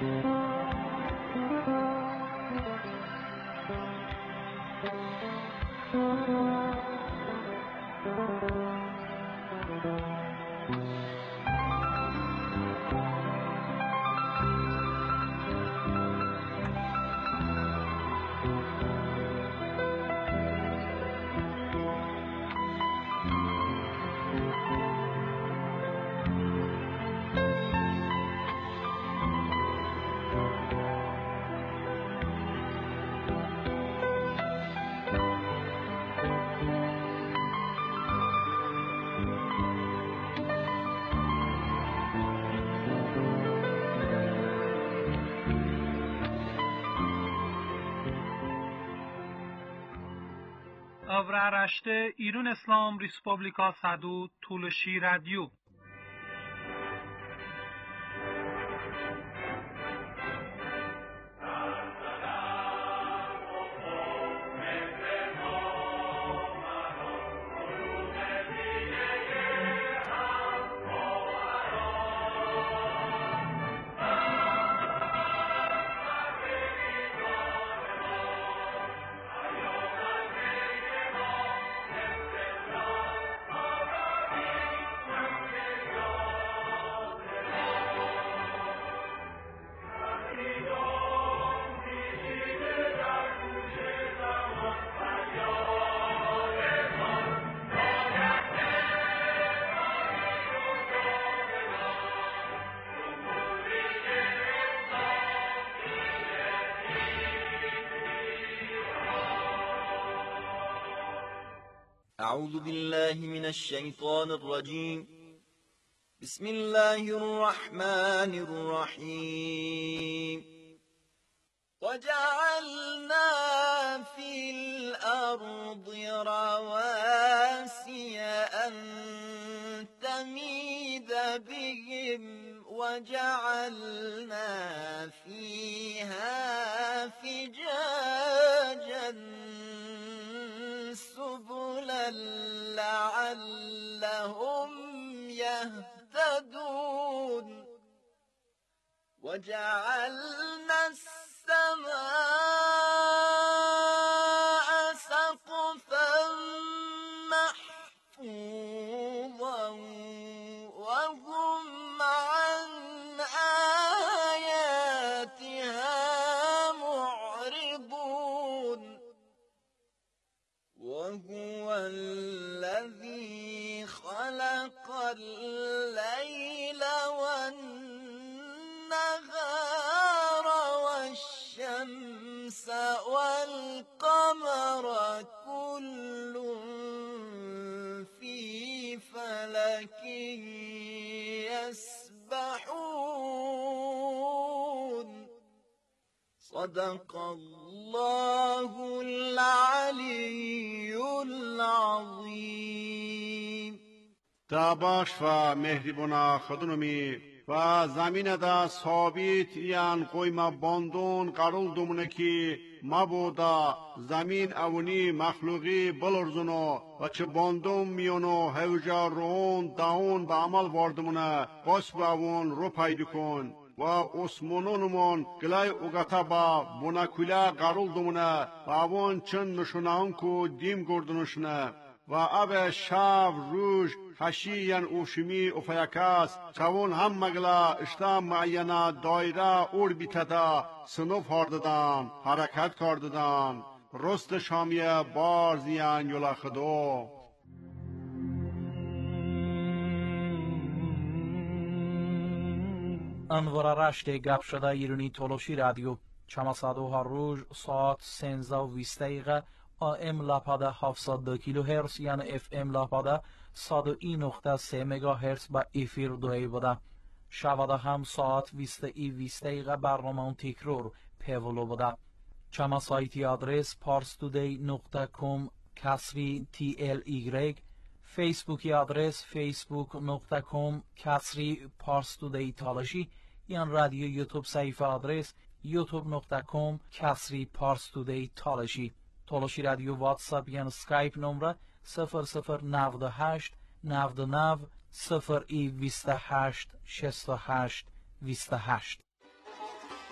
Avraaraşte İran İslam Respublika Sadu Tulshi Radio. أعوذ بالله من الشيطان الرجيم. بسم الله الرحمن الرحيم. وجعلنا في الأرض رواسي أن تميد بهم وجعلنا فيها فجاجا سبلا لعلهم يهتدون. وجعلنا السماء سقفا محفوظا وهم عن آياتها معرضون. وهو الذي خلق الليل والنهار والشمس والقمر كل في فلك يسبحون. صدق الله العلی العظیم. تاباش و مهربونا خدنمی و زمین دا ثابت یان قویما باندون قرول دومونه کی مبودا زمین اونی مخلوقی بلرزونو و چه باندوم میونو هوجا رون داون به عمل واردمونه قصب اون رو پیدا کن و اسمونونمون گلای اوگتا با بوناکولا قرول دومونه و اون چند نشونان کو دیم گردنشونه و اب شاو روش حشیان اوشمی افیاکاس چون هم مگلا اشتام معینا دایره اور بیتدا سنوف هارددان حرکت کرددان رست شامیه بارزیان یولا خدو. انوار رشته گپ شده ایرانی تولوشی رادیو چماسادو هر روز ساعت 13:20 دقیقه AM لاپاده 702 کیلو هرتز یعنی FM لاپاده 101.3 مگاهرتز با افیر دوی بوده. شواده هم ساعت 20:20 دقیقه برنامه تکرار پیولو بوده. چما سایتی آدرس parstoday.com کسری TLY، فیسبوکی آدرس facebook.com کسری parstoday تالشی، یعنی رادیو یوتیوب صفحه آدرس youtube.com کسری parstoday تالشی. تالشی رادیو واتساپ یعنی سکایپ نمره 0098 99 028 68 28.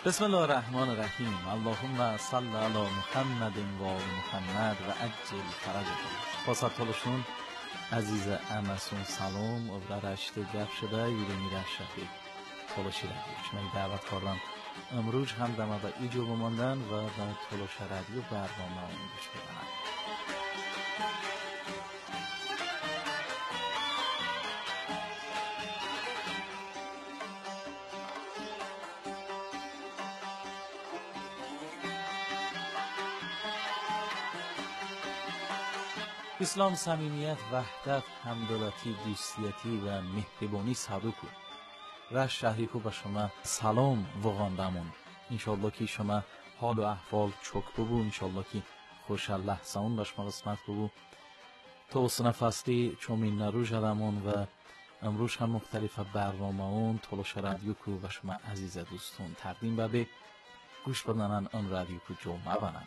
بسم الله الرحمن الرحیم. اللهم صل علی محمد و آل محمد و عجل فرجهم. خواست تلشون عزیز امسون سلام و رشته گپ شده ویرونی رشته تلاشی رادیو من دعوت کردم امروز هم دم و ایجو بماندن و در تلاش رادیو برنامه اون گوش بدن. اسلام صمیمیت، وحدت، همدلتی، دوستیتی و مهربانی صدوکو. رشت شهری کو به شما سلام وغاندمون. انشالله که شما حال و احوال چوک ببو، انشالله که خوش لحظه اون بشما قسمت ببو. توسن فصلی چومین نروژ هدمون و امروز هم مختلف برنامه اون تلاش رادیو کو به شما عزیز دوستون تقدیم ببه گوش بدنن اون رادیو کو جمعه بنن.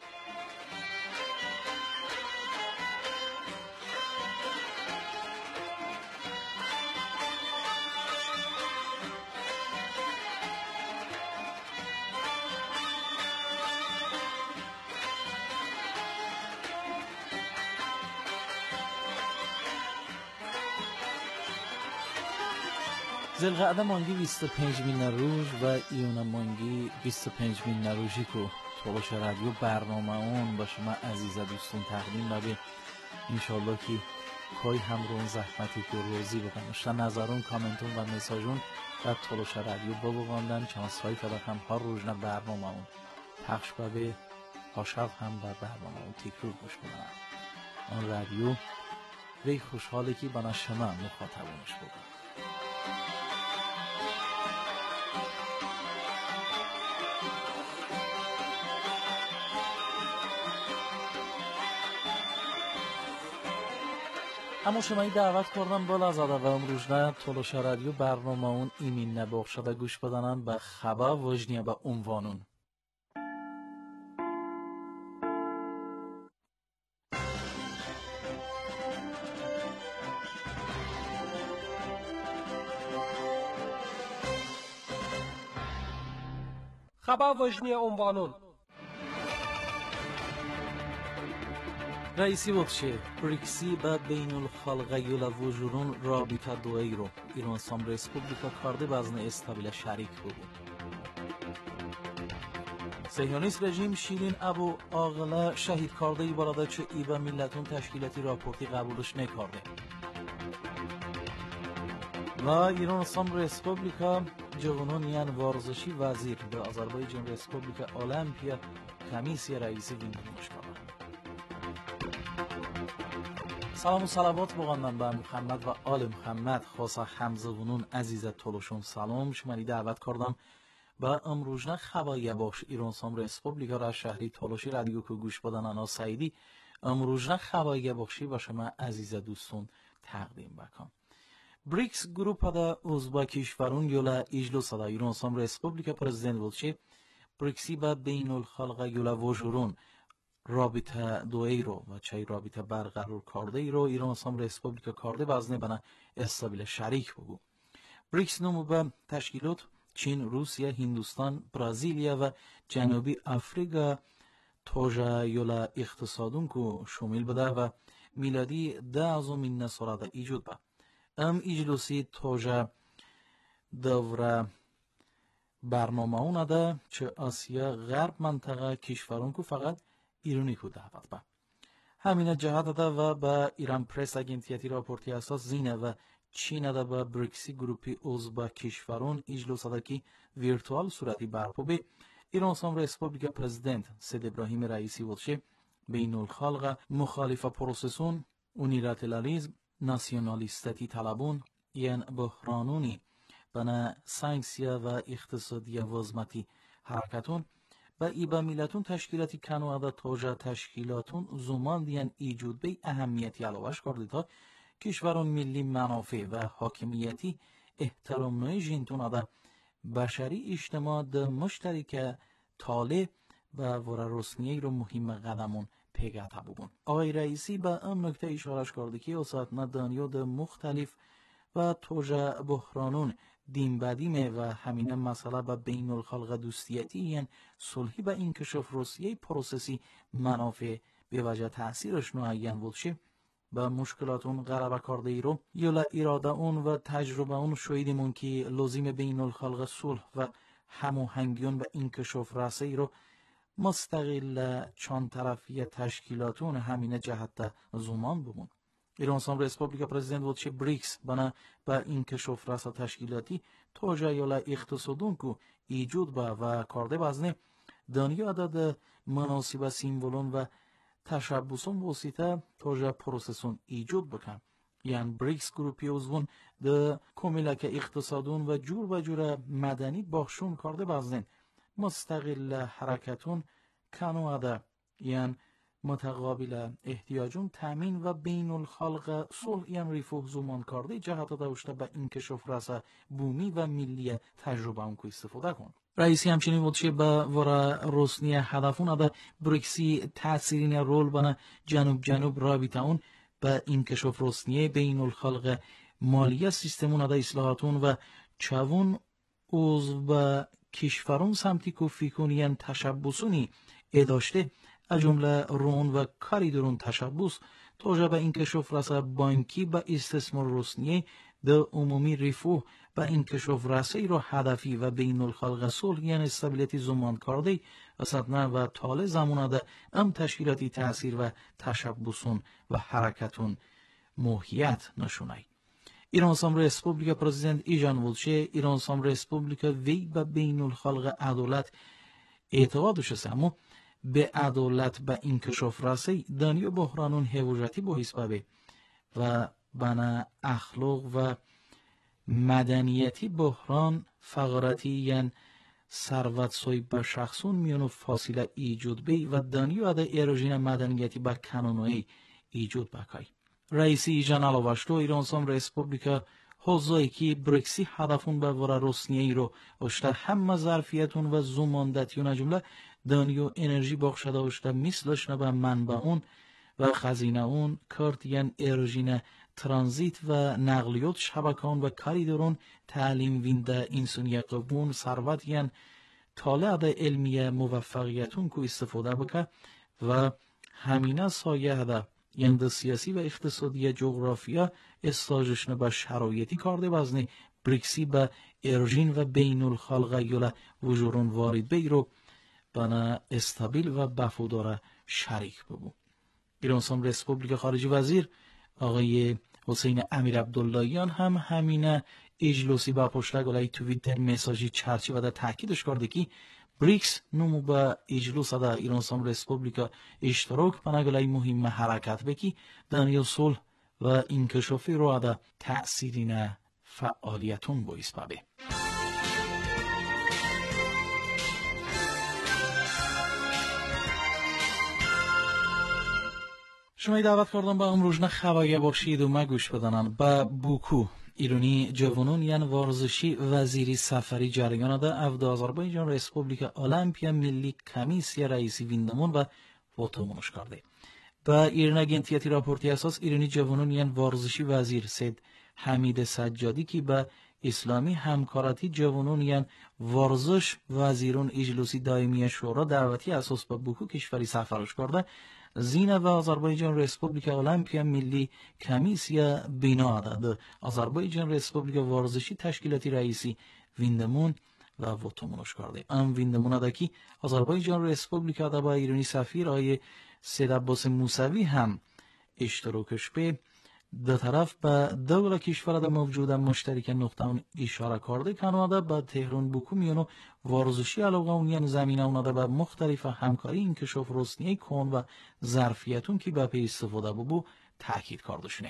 زلقعده مانگی 25 روز و ایونا مانگی 25 روزی که تلاش رادیو برنامه اون با شما عزیز دوستون تقدیم ببه. انشالله که کای هم رون زحمتی که روزی بکنشتن نظرون کامنتون و مساجون در تلاش رادیو ببغاندن چند سایی فدق هم هر روزنه برنامه اون پخش ببه ها شب هم بر برنامه اون تکرور گوش بدن. اون رادیو وی خوشحاله که بنا شما مخاطبونش بگن. اما شما دعوت کردم بالا زاده و امروز نه تلاش رادیو برنامه اون ایمین نباخ شده گوش بدنن به خبر وجنیه به عنوانون. خبر وجنیه عنوانون. رئیسی وقشه بریکسی با بین الخلقه یولا وجورون رابطه دوئی رو ایران سام ریسپوبلیکا کارده بازن استابیل شریک بود. صهیونیست رژیم شیرین ابو عاقله شهید کرده ای بالاده چه ای با ملتون تشکیلاتی راپورتی قبولش نکرده. و ایران سام ریسپوبلیکا جوانان ورزشی وزیر به آذربایجان ریسپوبلیکا المپیا کمیسی رئیسی گیندونش کرده. سلام و صلوات بغاندن به محمد و آل محمد. خاصه همزبونون عزیز تلوشون سلام شماری دعوت کردم با امروزنه خبایی باش ایران سام ریسپوبلیکا را شهری تلوشی رادیو که گوش بدن انا سعیدی امروزنه خبایی باشی با شما عزیز دوستون تقدیم بکن. بریکس گروپ دا ازبکیشورون یولا اجلس دا ایران سام ریسپوبلیکا پرزیدنت بولچی بریکسی با بین الخلقه یولا وجورون رابطه دوئی رو و چای رابطه برقرار کرده ای رو ایران سام ریسپوبلیکا کرده بازنه بنا استابیل شریک بگو. بریکس نمو به تشکیلات چین، روسیه، هندوستان، برازیلیا و جنوبی افریقا توجه یولا اقتصادون که شامل بده و میلادی 10 نصارده ایجود به. اجلوسی توجه دوره برنامه اون ده چه آسیا غرب منطقه کشورون که فقط ایرانی کو دعوت با همین جهت ده و با ایران پرس اگنتیتی راپورتی اساس زینه و چین ده با بریکسی گروپی عضو کشورون اجلاس ده کی ویرتوال صورتی برپا به ایران سام ریسپوبلیکا پرزیدنت سید ابراهیم رئیسی وچه بین الخلق مخالف پروسسون اونیلاترالیسم ناسیونالیستی طلبون یان بحرانونی بنا سانکسیا و اقتصادی وزمتی حرکتون و ایبا میلتون تشکیلاتی کنواده توجه تشکیلاتون زمان دیان ایجود به اهمیتی علاوش کرده تا کشوران ملی منافع و حاکمیتی احترام نوی جینتون اده بشری اجتماع ده مشترک طالع و ورا رسمیه رو مهم قدمون پیگه تبون. آقای رئیسی به ام نکته اشارش کرده که اساتنا دنیا ده مختلف و توجه بحرانون دیم بدیمه و همین مسئله به بین الخلق دوستیتی یعنی صلحی به انکشاف روسیه پروسسی منافع به وجه تأثیرش نوعین بودشه به مشکلات اون غلبه کرده ای رو یا اراده اون و تجربه اون شویدیمون که لازم بین الخلق صلح و هماهنگیون به انکشاف رسایی رو مستقل چند طرفی تشکیلاتون همین جهت زمان بمون. ایران سام ریسپوبلیکا پرزیدنت وچه بریکس بنا با انکشاف رسا تشکیلاتی توجه یالا اقتصادون کو ایجود با و کارده بازنه دنیا عدد مناسب سیمبولون و تشبسون وسیطه توجه پروسسون ایجود بکن. یعنی بریکس گروپی عضوون ده کمیلک اقتصادون و جور و جور مدنی باخشون کارده بازنه مستقل حرکتون کنواده یعنی متقابل احتیاجون تامین و بین الخلق صلح یعنی رفاه زمان کرده جهت داشته به انکشاف رسا بومی و ملی تجربه اون که استفاده کن. رئیسی همچنین وچه به ورا روسنی هدفون اده بریکسی تأثیرین رول بنا جنوب رابطه اون به انکشاف روسنیه بین الخلق مالیه سیستمون اده اصلاحاتون و چوون عضو به کشورون سمتی که فیکونین تشبسونی اداشته از جمله رون و کاری درون تشبس توجه به انکشاف رسا بانکی به استثمار روسنیه ده عمومی رفاه به انکشاف رسایی رو هدفی و بین الخلق صلح یعنی استابیلیتی زمان کرده اصلا و طال زمان ده ام تشکیلاتی تأثیر و تشبسون و حرکتون موهیت نشونای. ایران سام ریسپوبلیکا پرزیدنت ایجان ولچه ایران سام ریسپوبلیکا وی به بین الخلق عدالت اعتقادش است اما به عدالت به انکشاف رسی دنیا بحرانون حوجتی بحیث بابه و بنا اخلاق و مدنیتی بحران فقراتی یعنی ثروت سوی به شخصون میونو فاصله ایجود بی و دنیا ده ایروژین مدنیتی به کنونوی ایجود بکای. رئیسی ایجان علاوشتو ایران سام ریسپوبلیکا حوزایی که بریکسی هدفون به ورا روسنیه رو اشته همه ظرفیتون و زماندتیون جمله دنیا انرژی بخشده اشته مثلش نبه منبع اون و خزینه اون کارت یعنی ایروژین ترانزیت و نقلیات شبکان و کاری درون تعلیم وینده انسانی قبون ثروت یعنی طالع ده علمی موفقیتون که استفاده بکه و همینه سایه ده یعنی ده سیاسی و اقتصادی جغرافیا استاجشن به شرایطی کارده بزنه بریکسی به ارژین و بین الخلق یولا وجورون وارد بیرو بنا استابیل و بفوداره شریک ببو. ایران سام ریسپوبلیکا خارجی وزیر آقای حسین امیر عبداللهیان هم همینه اجلوسی با پشت گلای توییتر مساجی چرچی و در تاکیدش کرده که بریکس نمو با اجلوس در ایران سام ریسپوبلیکا اشتراک بنا گلای مهم حرکت بکی دنیا صلح و انکشافی رو در تأثیرین فعالیتون باعث بابه. شما دعوت کردم با امروزنا خبری باشید و مگوش بدانن با بوکو ایرانی جوانون یعنی ورزشی وزیری سفری جریان ده افد آذربایجان ریسپوبلیکا المپیا ملی کمیسیا رئیسی ویندمون و وطمونش کرده. با ایران اگنتیتی راپورتی اساس ایرانی جوانون یعنی ورزشی وزیر سید حمید سجادی که با اسلامی همکاراتی جوانون یعنی ورزش وزیرون اجلوسی دائمی شورا دعوتی اساس با بوکو کشوری سفرش کرده زینه و آذربایجان ریسپوبلیکا المپیا ملی کمیسیا بینا ده آذربایجان ریسپوبلیکا ورزشی تشکیلاتی رئیسی ویندمون و وطمونش کرده. ام ویندمون ده که آذربایجان ریسپوبلیکا ده با ایرانی سفیر آقای سید عباس موسوی هم اشتراکش به دو طرف به دولت کشور ده موجوده مشترک نقطه اون اشاره کرده کنواده به تهران بوکو میونو ورزشی علاقه اون یعنی زمینه اون ده به مختلف همکاری انکشاف روسنیه کن و ظرفیتون که به پی استفاده بو تاکید کردشونه.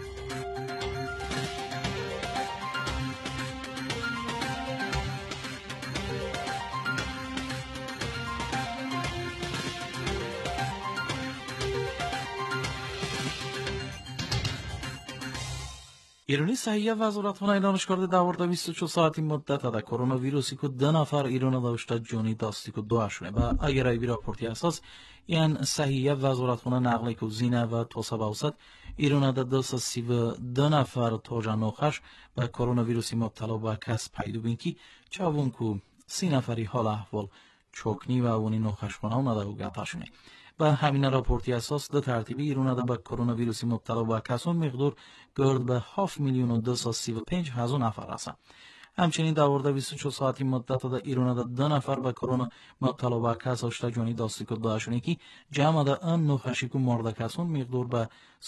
ایرانی صحیح وزارتخانه اعلامش کرده در 24 ساعتی مدت ده کرونا ویروسی که 2 نفر ایران داشته جانی داستی که 2 شونه و اگر ای راپورتی اساس این صحیح وزارتخانه نقلی که زینه و توسعه اوسط ایران دا 232 نفر توجه نوخش به کرونا ویروسی مبتلا به کس پیدا بین که چاون کو 30 نفری حال احوال چوکنی و اونی نوخش کنه و ندارو گتاشونه. به همین راپورتی اساس ده ترتیبی ایران دا به کرونا ویروسی مبتلا به کسون مقدار گرد به 7,235,000 نفر رسند. همچنین در ورده 24 ساعتی مدت در ایران دا 2 نفر به کرونا مبتلا به کس اشتا جانی داستی که داشونه که جمع دا ان نوخشی که مرده کسون مقدار به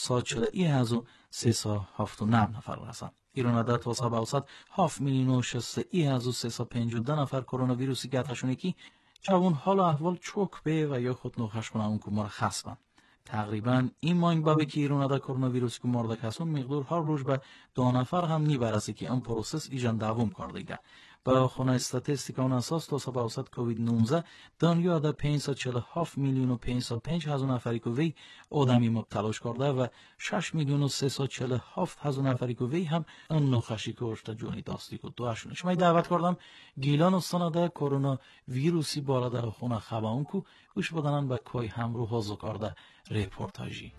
141,379 نفر رسند. ایران دا تا سبا اوسط 7,061,352 نفر کرونا ویروسی گرفتشونه که چون حال احوال چوک به و یا خود نوخش کنه اون که مرخص بند. تقریبا این مانگ بابه که ایران دا کرونا ویروسی که مرده کسون مقدار هر روز به 2 نفر هم نیبرسه که این پروسس ایجان دوام کرده. با خونه استاتستیکا اون اساس تا سبا اوسط کووید 19 دنیا دا 547,505,000 نفری که وی آدمی مبتلاش کرده و 6,347,000 نفری که وی هم اون نوخشی که اشتا جونی داستی که دوشونه. شما دعوت کردم گیلان استانه دا کرونا ویروسی بالا در خونه خباون که گوش بدنن به کوی همرو حضو کرده ریپورتاجی.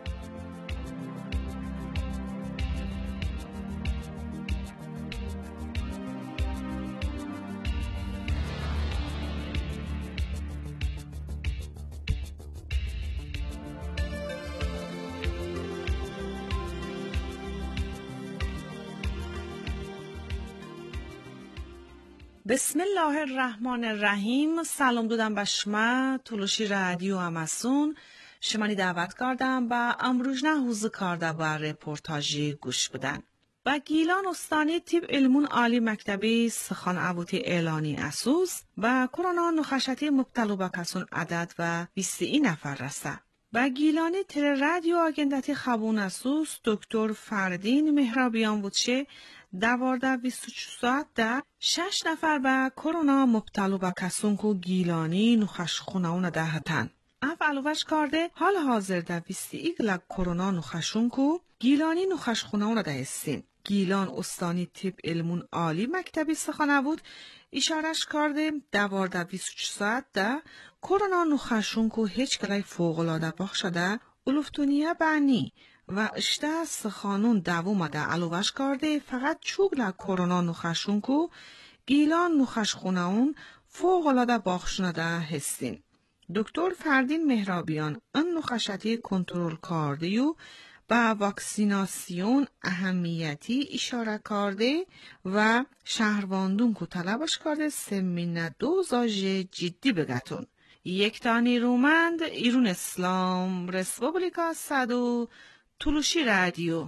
بسم الله الرحمن الرحیم. سلام دادم به شما تلوشی رادیو اماسون. شمانی دعوت کردم با امروز نه حوزه کرده با رپورتاجی گوش بدن. با گیلان استانی طب علمون عالی مکتبی سخن عبوتی اعلانی اسوس با کرونا نخشتی مبتلا به کسون عدد و 20 نفر رسه. با گیلانی تل رادیو آگندتی خبون اسوس دکتر فردین مهرابیان بودشه 24 ساعت ده 6 نفر به کرونا مبتلا به کسون کو گیلانی نخش خونهون دهتن. اف علوش کرده حال حاضر ده 20 ایگل کرونا نخشون کو گیلانی نخش خونهون دهستین. گیلان استانی طب علمون عالی مکتبی سخنه بود اشارش کرده 24 ساعت ده کرونا نخشون کو هیچ گلای فوقلاده باخ شده الفتونیه بانی و اشته سخانون دوومده علوش کرده فقط چوگل کرونا نخشون کو گیلان نخش خونهون فوقلاده باخشنده هستین. دکتر فردین مهرابیان ان نخشتی کنترل کرده و با واکسیناسیون اهمیتی اشاره کرده و شهرواندون کو طلبش کرده سمین دوزاج جدی بگتون. یک تانی رومند ایرون اسلام رسپوبلیکا صدو تلوشی رادیو.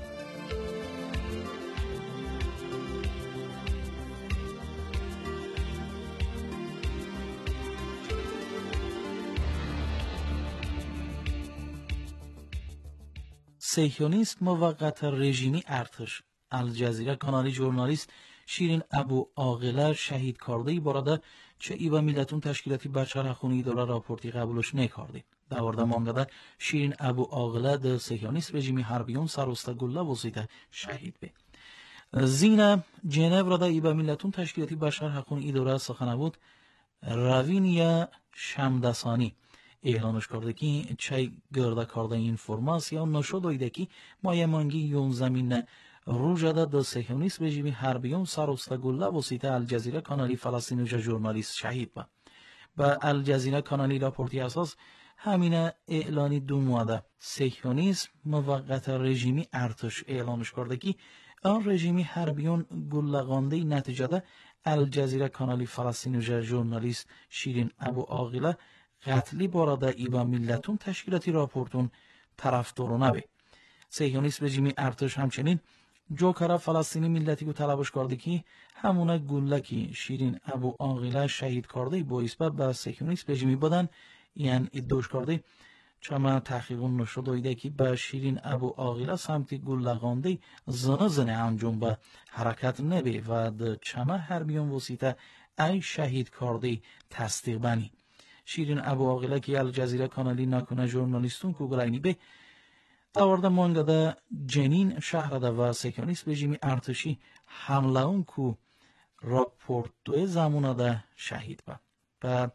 صهیونیست موقت رژیمی ارتش الجزیره کانالی ژورنالیست شیرین ابو عاقله شهید کرده بارده چه ای و میلتون تشکیلاتی بچه خونی دولا راپورتی قبولش نکرده. دوارده مانگده شیرین ابو عاقله ده صهیونیست رژیمی حربیون سروسته گله وزیده شهید به. زین جنیو را ده ای و میلتون تشکیلاتی بچه خونی دولا سخنه بود روینیا شمدسانی اعلانش کرده که چه گرده کرده اینفورماسیا نشد ایده که مایمانگی یون زمین روجده ده صهیونیست رژیمی حربیون سروسته گله وسیطه الجزیره کانالی فلسطینی ژورنالیست شهید با. با الجزیره کانالی راپورتی اساس همین اعلانی دوماده صهیونیسم موقت رژیمی ارتش اعلانش کرده که آن رژیمی حربیون گله‌گانده نتیجه الجزیره کانالی فلسطینی ژورنالیست شیرین ابو عاقله قتلی بارده ای با میلتون تشکیلاتی راپورتون طرفدارانه به. صهیونیست رژیمی ارتش همچنین جوکر فلسطینی ملتی کو طلبش کرده که همونه گله که شیرین ابو عاقله شهید کرده باعث به صهیونیست رژیمی بدن یعنی ادعاش کرده چما تحقیقون نشد ایده که به شیرین ابو عاقله سمت گله‌گانده زنه انجام به حرکت نبی و د چما حربیون وسیطه ای شهید کرده تصدیق بنی. شیرین ابو عاقله که الجزیره کانالی نکنه ژورنالیستون کو گلاینی به دوارده مانگده جنین شهرده و صهیونیست رژیمی ارتشی حمله اون کو راپورت دوی زمونه ده شهید با.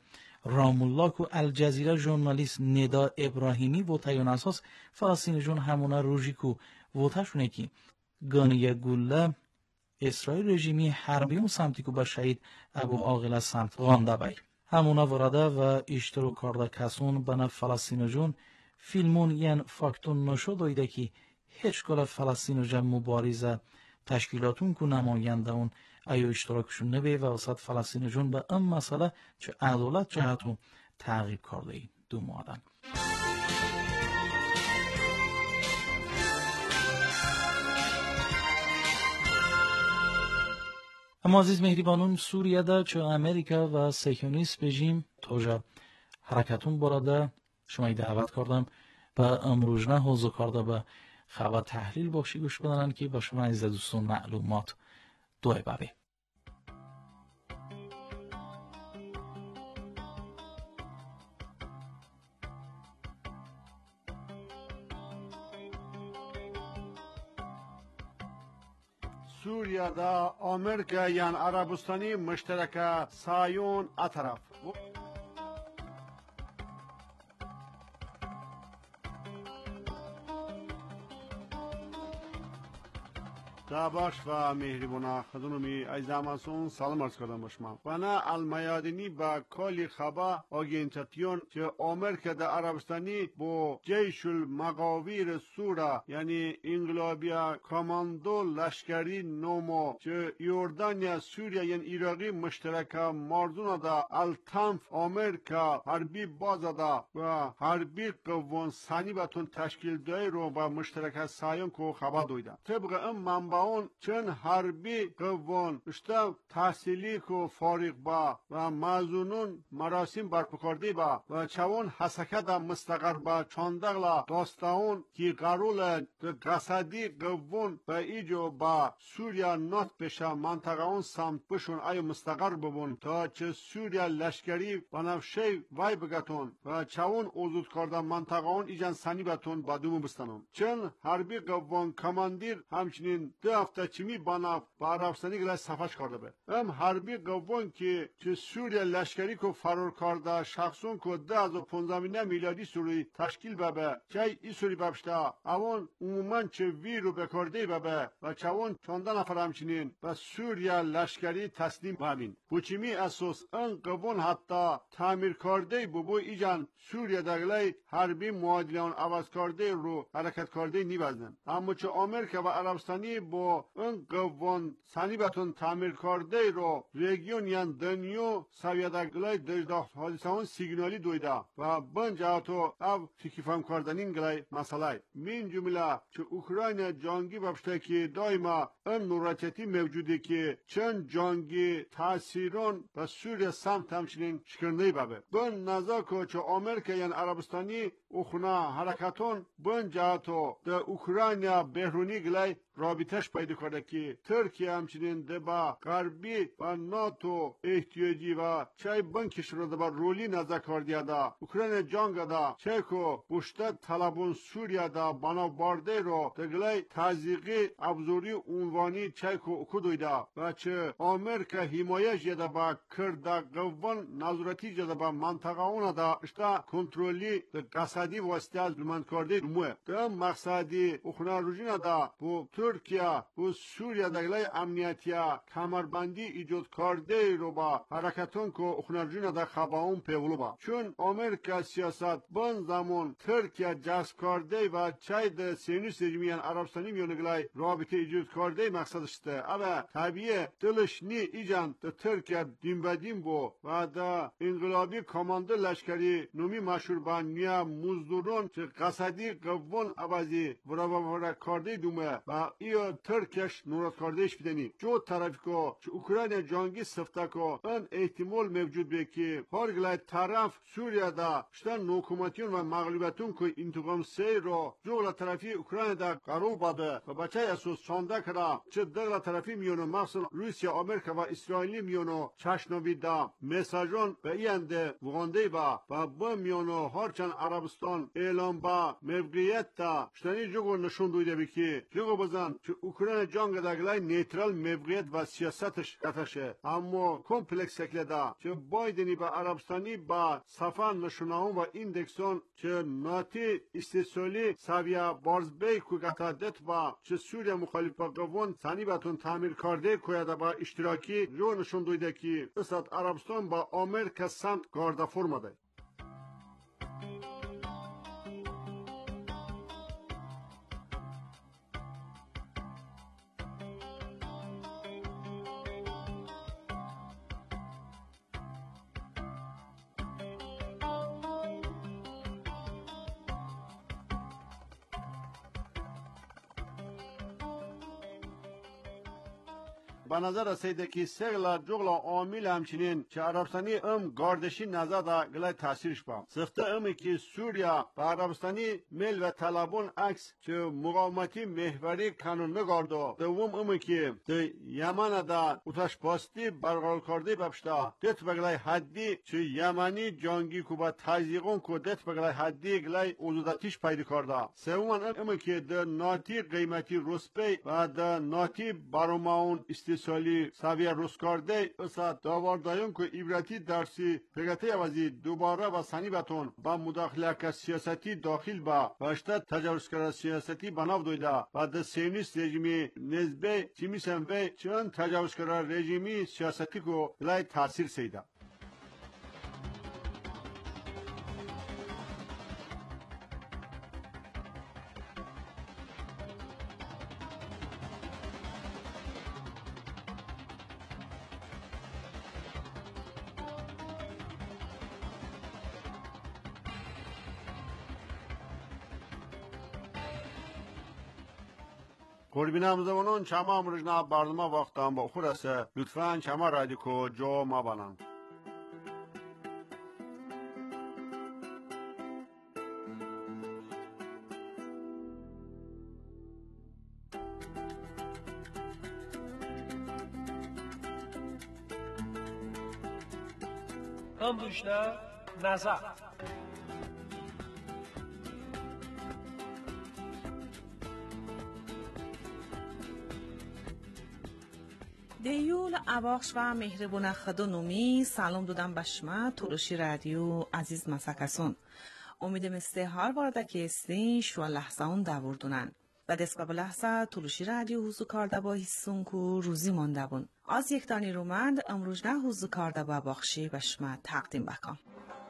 رامولاک و الجزیره ژورنالیست ندا ابراهیمی و تایون اساس فلسطین جون همونا روژی کو و تشونه کی گانیه گوله اسرائیل رژیمی حربی و سمتی کو با شهید ابو عاقل سمت غانده بای همونا ورده و اشترو کارده کسون بنا فلسطین جون فیلمون ین فاکتون نشو دویده کی هیچ کلا فلسطین جون مبارزه تشکیلاتون کو نماینده اون ایو اشتراکشون نبی و وسط فلسطین جون به ام مسئله چه عدالت جهتون تعقیب کرده ای دو مادن. اما عزیز مهریبانون سوریه دا چه امریکا و سیکونیست بجیم توجه حرکتون براده شما دعوت کردم و امروزنه حوضو کرده به خبر تحلیل باشی گوش بدنن که با شما عزیز دوستان معلومات دوی بابی. Suriyada Amerika yani Arabistani müştereke sayun ataraf. داباش و مهربونا خدمتی ایزاماسون سلام عرض کردم باشم. و نه المیادینی با کلی خبر آگینتاتیون که آمریکا در عربستانی با جیش المقاویر سورا یعنی انقلابیا کاماندو لشکری نومو که یوردانیا سوریا یعنی عراقی مشترکه مردون دا التنف آمریکا حربی بازدا و حربی قوان ثانی باتون تشکیل دای رو با مشترکه سایون کو خبر دویده. طبق این منبع اون چند حربی قوان اشتا تحصیلی کو فارغ با و مازونون مراسم برپا با و چون حسکت مستقر با چاندغلا داستاون کی قرول قصدی قوان و ایجو با سوریا نات بشه منطقه اون سمت بشون ایو مستقر ببون تا چه سوریا لشکری بنفشه وای بگتون و چون اوزود کرده منطقه اون ایجان سنی بتون بادومو بستنون چند حربی قوان کماندیر همچنین دو هفته چمی بناف با عربستانی گلای صفحش کرده به هم حربی قوان که چه سوریا لشکری کو فرار کرده شخصون کو 2015 میلادی سوری تشکیل ببه چه ای سوری ببشته اون عموما چه وی رو بکرده ببه و چون چنده نفر همچنین و سوریا لشکری تسلیم بامین بچمی اساس ان قوان حتی تعمیر کرده ببو ایجان سوریا دگلای حربی معادلان عوض کرده رو حرکت کرده نیوزنن اما چه آمریکا و عربستانی با این قوان سنی بتون تعمیر کرده رو رژیون یان دنیو سویدگلای دجدا حادثه سیگنالی دویده و بنجاتو او فکرفهم کردنین گلای مسئله من جمله چه اوکراین جنگی بابشته که دائما این نورچتی موجوده که چند جنگی تاثیرون و سوریه سمت همچنین شکرنهی بابه بن نظر که چه آمریکا یان عربستانی اوخنا حرکتون بنجاتو ده اوکراین بهرونی گلای رابطش پیدا کرده که ترکیه همچنین دبا غربی و ناتو احتیاجی و چای بنکش رو دبا رولی نظر کردیه دا اوکراین جنگ دا چای کو بشتت طلبون سوریا دا بنا بارده رو دگلای تازیقی ابزوری عنوانی چای کو اکدوی دا و چه آمریکا حمایش یده با کرده قوان نظرتی جده با منطقه اونا دا اشتا کنترولی قصدی واسطه از بلمند کرده دوموه ده مقصدی اخنا روژینا دا بو ترکیه و سوریه دگلای امنیتیا کمربندی ایجاد کرده رو با حرکتون که اخنرجون دا خباون پیولو با چون آمریکا سیاست بان زمان ترکیه جذب کرده و چای ده سینوس رژیمیان عربستانی میونگلای رابطه ایجاد کرده مقصدش ده اما طبیعه دلش نی ایجان ده ترکیه دیم و دیم بو و ده انقلابی کامانده لشکری نومی مشهور با نیا مزدورون چه قصدی قوان عوضی برابر کرده دومه و ایو ترکش نورات کردهش بدنی جو طرف کو چه اوکراین جنگی سفته کو ان احتمال موجود به که هرگلای طرف سوریه دا شتن نوکوماتیون و مغلوبتون که انتقام سی رو جو طرفی اوکراین دا قرار باده و بچه اساس چانده کرا چه دغلا طرفی میونو مخصوصا روسیه آمریکا و اسرائیلی میونو چشنوی دا مساجون به اینده وغانده با میونو هرچند عربستان اعلام با موقعیت تا شتنی جگو نشون دویده بکی جگو بزن که اوکراین جنگ داگلای نیترال موقعیت و سیاستش کتشه اما کمپلکس شکل دا که بایدنی با عربستانی با صفان نشونهم و ایندکسون که ناتی استثالی ساویا بارزبی که گتادت با که سوریا مخالف با قوان ثانی باتون تعمیر کرده که با اشتراکی جو نشون دویده که اسد عربستان با آمریکا سمت گارده فرماده. به نظر رسیده که سگلا جغلا عامل همچنین که عربستانی گاردشی نظر دا گلای تاثیرش با سخته که سوریا به عربستانی میل و طلبون عکس که مقاومتی محوری کانون نگاردو دوم که ده یمن دا اتش باستی برقرار کرده بپشتا دت بگلای حدی که یمنی جانگی که با تازیقون که دت بگلای حدی گلای اوزوداتیش پیدا کرده سوم که ده ناتی قیمتی روسپی و ده ناتی باروماون سالی ساویا روز کرده اسا داوردایون که عبرتی درسی پگته عوضی دوباره و سنی بتون با مداخله که سیاستی داخل با وشته تجاوزکار سیاستی بناو دویده و ده سیونیست رژیمی نزبه چیمی سنوه چون تجاوزکار رژیمی سیاستی که لای تاثیر سیده قربینم زمانون چما امروزنا برنامه وقتم با خود است لطفاً چما رادیو جو ما بانن امروزنا نظر دیول اواخش و مهربون خدونومی سلام دادم به شما تولوشی رادیو عزیز مسکسون امیدم استهار وارده که استین شو لحظه اون دوردونن و دست به لحظه تولوشی رادیو حضور کرده با حسون که روزی مانده بون از یک دانی رومند امروز نه حضور کرده با بخشی به شما تقدیم بکن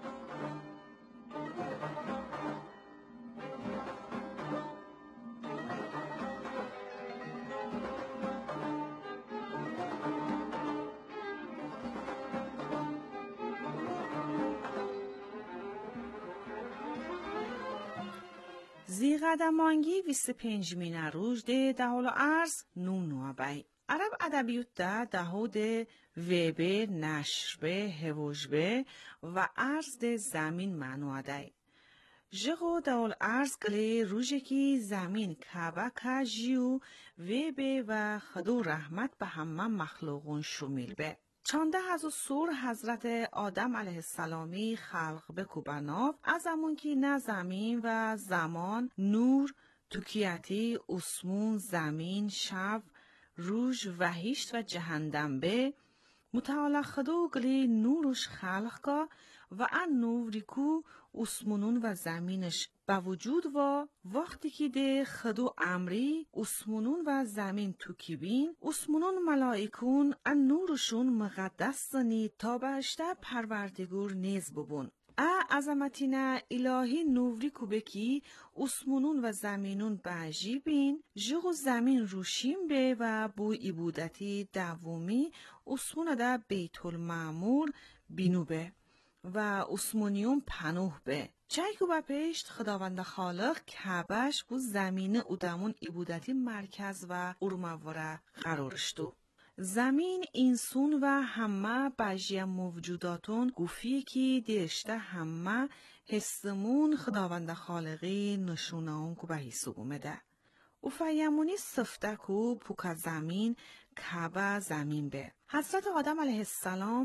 زیغدمانگی 25 روز ده دهول ارز نونو بای عرب ادبیوت ده دهود ویبه نشربه هوجبه و ارز ده زمین معنو دای جغو دهول ارز کلی روژه کی زمین کبا که جیو ویبه و خدو رحمت به همه مخلوقون شمیل به چانده هزو سور حضرت آدم علیه السلامی خلق بکوبناف از امون که نه زمین و زمان نور توکیتی اسمون زمین شب روز وحیشت و جهندم به متعال خدو گلی نورش خلق که و ان نوری کو اسمونون و زمینش با وجود و وقتی که ده خدو امری اسمونون و زمین تو کی بین اسمونون ملائکون ان نورشون مقدس زنی تا بهشته پروردگور نیز ببون عظمتینا الهی نوری کو بکی اسمونون و زمینون باجی بین جغو زمین روشیم به و بو عبودتی دومی اسمون ده بیت المعمور بینو به و اسمونیون پنوه به چایکو با پیشت خداوند خالق کعبش بو زمین ادمون عبودتی مرکز و ارمواره قرارشتو زمین انسون و همه بجی موجوداتون گوفی که دیشته همه حسمون خداوند خالقی نشونه اون که به حسو اومده او فیمونی صفته کو پوکا زمین کعبه زمین به حضرت آدم علیه السلام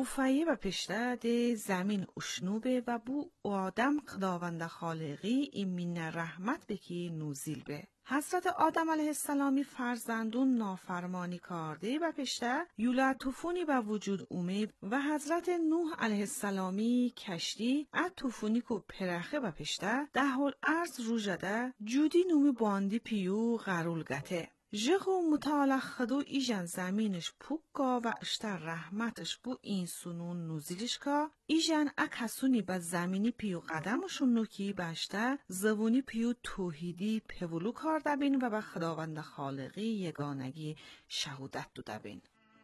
اوفایه و پشته ده زمین اشنوبه و بو آدم خداوند خالقی ایمین رحمت بکی نوزیل به. حضرت آدم علیه السلامی فرزندون نافرمانی کرده و پشته یولا توفونی به وجود اومه و حضرت نوح علیه السلامی کشتی ات توفونی کو پرخه و پشته دهول ارز رو جده جودی نومی باندی پیو غرول گته. جغو مطالع خدو ایجان زمینش پوکا و اشتر رحمتش بو این سنون نوزیلش کا ایجان اکسونی با زمینی پیو قدمشون نوکی باشته زبونی پیو توحیدی پولو کار دبین و با خداوند خالقی یگانگی شهودت دو دبین.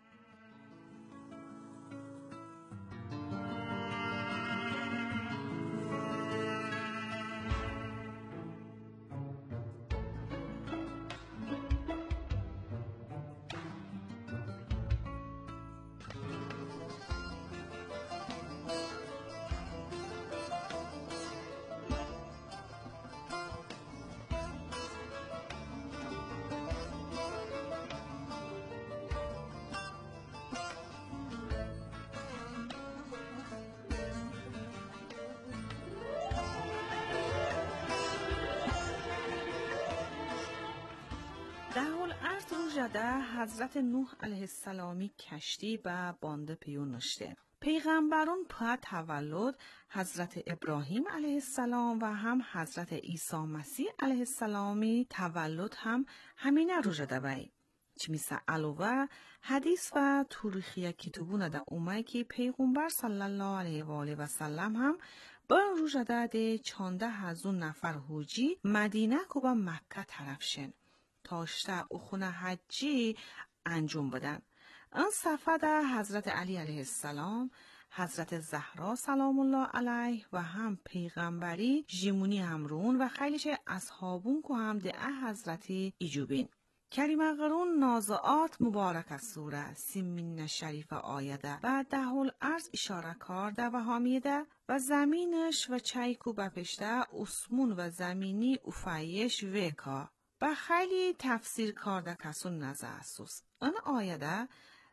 دهول ارز رو جده حضرت نوح علیه السلامی کشتی با بانده پیو نشته. پیغمبرون پا تولد حضرت ابراهیم علیه السلام و هم حضرت عیسی مسیح علیه السلامی تولد هم همینه رو جده بای. چی میسه علاوه حدیث و تاریخی کتابونه ده اومه که پیغمبر صلی الله علیه و آله و سلم هم با رو جده ده 14,000 نفر حجی مدینه کو با مکه طرف شن. تاشته او خونه حجی انجام بدن. این صفحه ده حضرت علی علیه السلام، حضرت زهرا سلام الله علیه و هم پیغمبری جیمونی همرون و خیلیش اصحابون که هم ده حضرتی ایجوبین. کریمه قرون نازعات مبارک از سوره سیمین شریف آیده و دهول ارز اشاره کرده و حامیده و زمینش و چایکو بپشته اسمون و زمینی افایش وکا. با خیلی تفسیر کرده کسون نزه اسوس. این آیده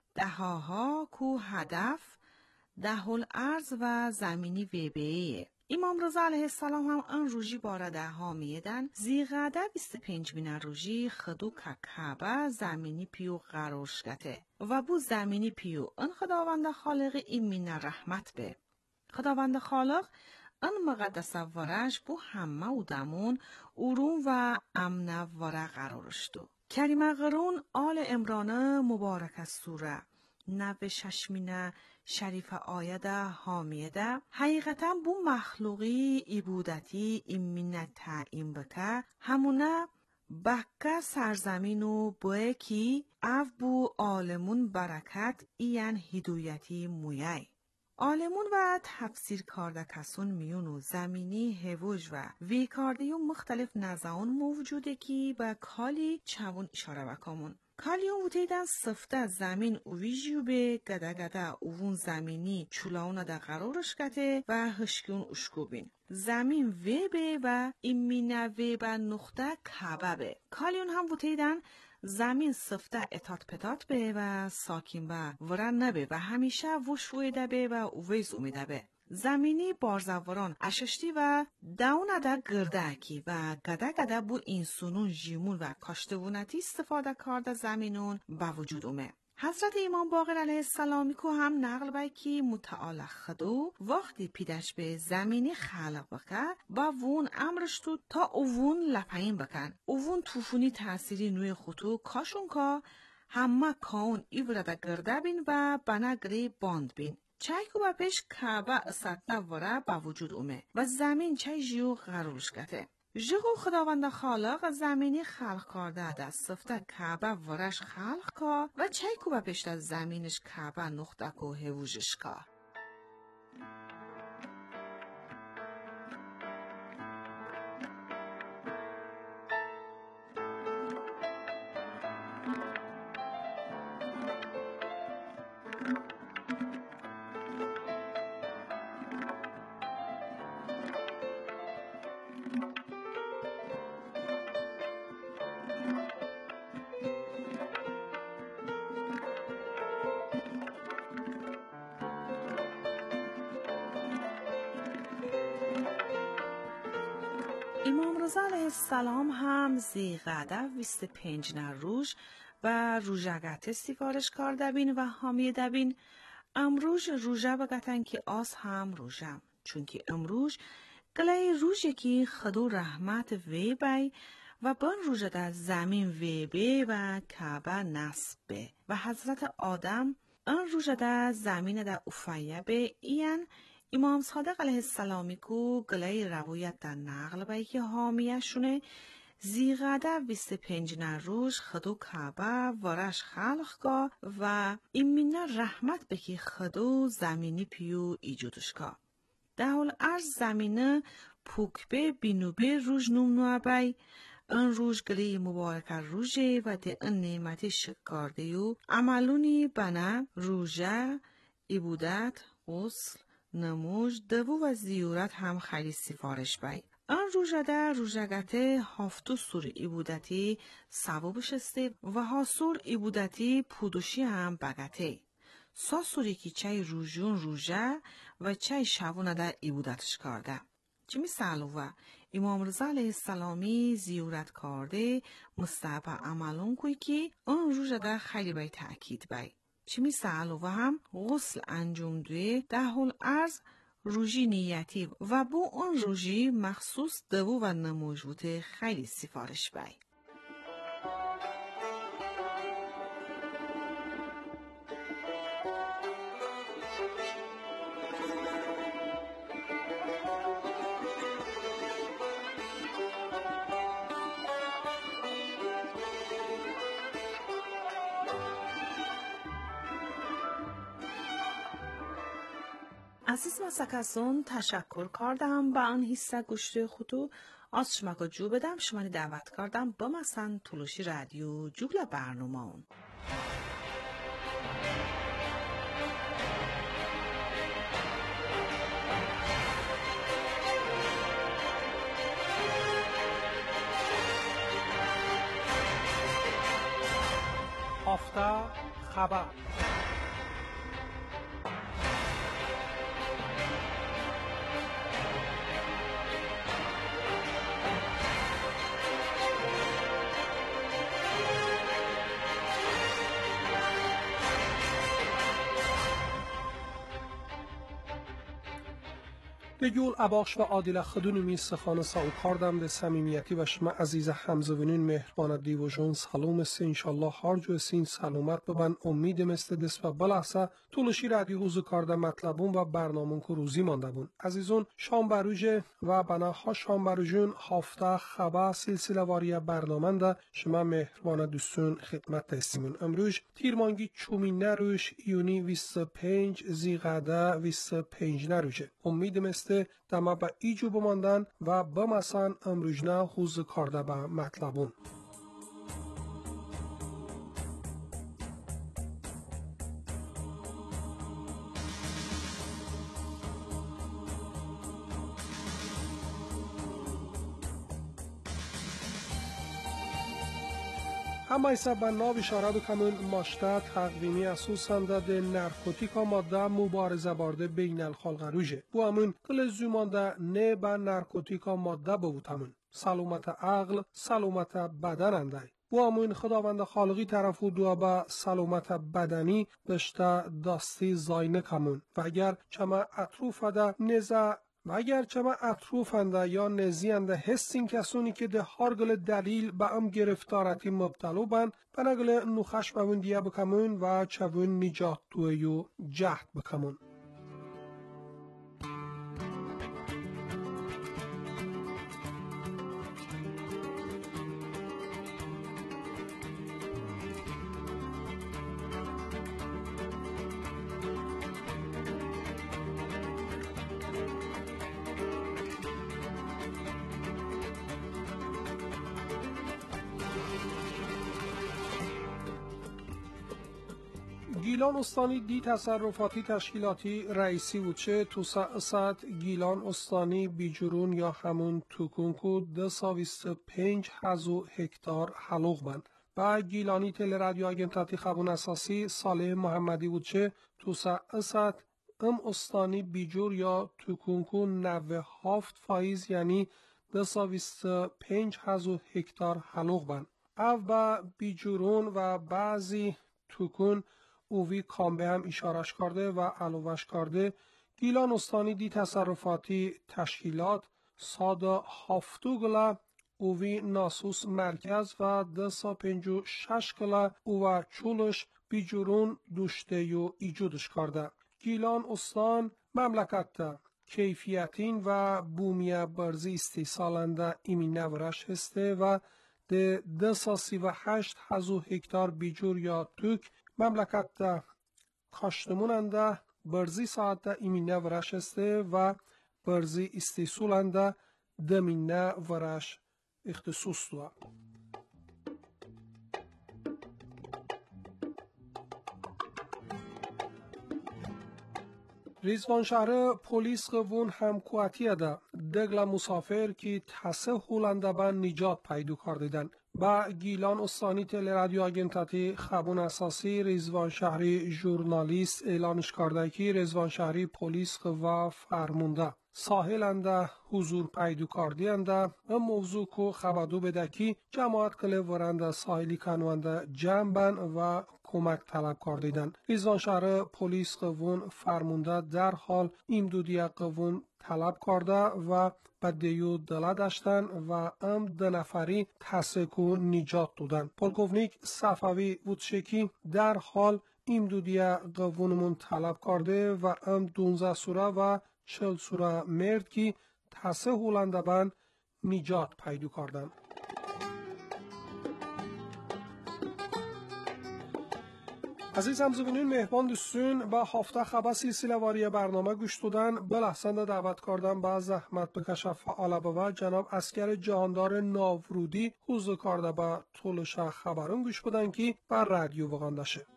دهاها کو هدف دهول ارز و زمینی ویبهیه. امام رضا علیه السلام هم این روژی بارده حامیدن زیغده 25 روژی خدو که کعبه زمینی پیو قرارشگته و بو زمینی پیو این خداوند خالق ایمین رحمت به. خداوند خالق این مقدس ورش بو همه و دمون اورون و امن وره قرارشتو. کریمه قرون آل امرانه مبارک از سوره 96 شریف آیده حامیده حقیقتا بو مخلوقی عبودتی ایمینت تعیین بکه همونه بکه سرزمین و بوه کی او بو آلمون برکت این هدایتی مویه. عالمون و تفسیر کرده کسون میونو زمینی هوج و وی کرده و مختلف نظران موجوده که با کالی چون اشاره بکامون. کالیون بودیدن سفته زمین اویجیو به گده گده اوون زمینی چولاونه ده قرارش کته و هشکون اشکوبین. زمین وی به و ایمینه وی به نقطه کعبه به. کالیون هم بودیدن زمین سفته اتات پتات به و ساکین به ورن نبه و همیشه وشویده به و اویز اومیده به. زمینی بارزوران اششتی و دونه در گردکی و گده گده بو این سنون جیمون و کاشتوونتی استفاده کرده زمینون با وجود اومه. حضرت امام باقر علیه السلامی کو هم نقل بای که متعال خدو وقتی پیدش به زمینی خلق بکه با وون امرش تو تا اوون لپین بکن. اوون توفونی تأثیری نوی خطو کاشون که همه کاون ایورده گرده بین و بنگری باند بین. چای کو با پیش کعبه سطنه وره با وجود اومه و زمین چای جیو قرارش گته. جگو خداوند خالق زمینی خلق کرده ده سفته کعبه ورش خلق که و چای کو با پیش ده زمینش کعبه نقطه کو هوجش که. رضا علیه السلام هم زیغده 25 روش و روژگت سفارش کار دبین و حامی دبین امروز روژه بگتن که آس هم روژم چون که امروز گله روژه که خدو رحمت وی بی و بان روژه در زمین وی بی و کعبه نصب بی و حضرت آدم آن روژه در زمین در افایه بی این امام صادق علیه السلامی کو گله روایت در نقل بی که حامیه شونه زیغده 25 روش خدو کعبه ورش خلق کا و ایمینه رحمت بکی خدو زمینی پیو ایجودش کا. در حال ارز زمینه پوکبه بینوبه روش نومنوه بی ان روش گلی مبارک روژه و ده ان نعمت شکارده و عملونی بنا روژه عبودت غسل نموز دوو و زیورت هم خیلی سفارش بی آن روژه در روژگته هافتو سور عبودتی ثوابش استه و هاسور عبودتی پودوشی هم بگته سا سوری که چای روژون روژه و چای شبونه در عبودتش کرده چی مثالو و امام رضا علیه السلامی زیورت کرده مستحب عملون کوی که آن روژه در خیلی بی تأکید بی چی مثالو و هم غسل انجام دوی در حال عرض روژی نیتی و بو اون روژی مخصوص دوو و نموجوده خیلی سفارش بی. عزیز مسکسون تشکر کردم با آن حصه گوشت خودو از شما که جو بدم شما دعوت کردم با مثلا تلوشی رادیو جوگل برنامه اون هفته خبر لگول اباخش و عادل خدونمی سخانه ساو کاردم ده صمیمیتی و شما عزیز همزوینین مهربان دیوژون سلام است انشالله هر جو سین سلامت ببن امیدم است دست و بلحظه طولشی رادیو حوزو کاردم مطلبون و برنامون که روزی مانده بون عزیزون شام بروژه و بناها شام بروژون هفته خبر سلسله واری برنامه ده شما مهربان دوستون خدمت تستیمون امروز تیرمانگی چومینه روش یونی 25 زیغده 25 روشه امیدم است دما با ایجو بماندن و با مثلا امروجنه خوز کارده به مطلبون. اما ایسا به ناو اشاره کمون ماشته تقویمی اساسنده ده نرکوتیکا ماده مبارزه بارده بین الخلق روژه. بو همون کل زومانده نه به نرکوتیکا ماده بود همون. سلامت عقل، سلامت بدن انده. بو همون خداوند خالقی طرفو دو به سلامت بدنی بشته دستی زاینه کمون. و اگر چما اطروف ده نزه و اگر چما اطروفنده یا نزینده هستین کسونی که ده هرگل دلیل به ام گرفتارتی مبتلو بند بنگل نوخش بمون دیه بکمون و چون نجات دوی و جهد بکمون. گیلان استانی دی تصرفاتی تشکیلاتی رئیسی وچه تو ساعت گیلان استانی بیجرون یا همون توکونکو 225,000 هکتار حلوق بند. و گیلانی تل رادیو آگنتاتی خبون اساسی صالح محمدی وچه تو ساعت ام استانی بیجور یا توکونکو 97 فایز یعنی 225,000 هکتار حلوق بند. او با بیجورون و بعضی توکون اووی کامبه هم اشارش کرده و علوش کرده گیلان استانی دی تصرفاتی تشکیلات ساده هفتوگلا اووی ناسوس مرکز و 256 کلا اوه چولش بیجورون دوشته یو ایجودش کرده. گیلان استان مملکت کیفیتین و بومیه برزی استیصالنده ایمی نورش هسته و ده 238,000 هکتار بیجور یا توک مملکت کاشتموننده برزی ساعته ایمینه ورش هسته و برزی استیصولنده دمینه ورش اختصوص دوا. ریزوان شهر پلیس قوون همکواتیه ده دگل مسافر که تسه هولنده بن نجات پیدا کردیدن. با گیلان استانی تل رادیو آگنتاتی خبون اساسی ریزوان شهری ژورنالیست اعلانش کرده که ریزوان شهری پلیس قوا فرمونده ساحلنده حضور پیدا کردینده و موضوع کو خبردو بده که جماعت کل ورنده ساحلی کنونده جنبن و کمک طلب کردیدن. ریزوان شهر پلیس قوون فرمونده در حال امدادی قوون طلب کرده و بدیو دلا داشتن و ده نفری تسکو نجات دادن. پولکوونیک صفوی وودشکی در حال امدادی قوونمون طلب کرده و 12 سوره و 40 سوره مرد که تسه هولنده بن نجات پیدا کردن. عزیز همزبونین مهمان دوستون با هفته خبر سلسله واری برنامه گوش دادن. بلحسند دعوت کردم با زحمت بکشه فعال و جناب اسکر جهاندار ناورودی حضور کرده با طولش خبرون گوش بدن که بر رادیو وگانده شه.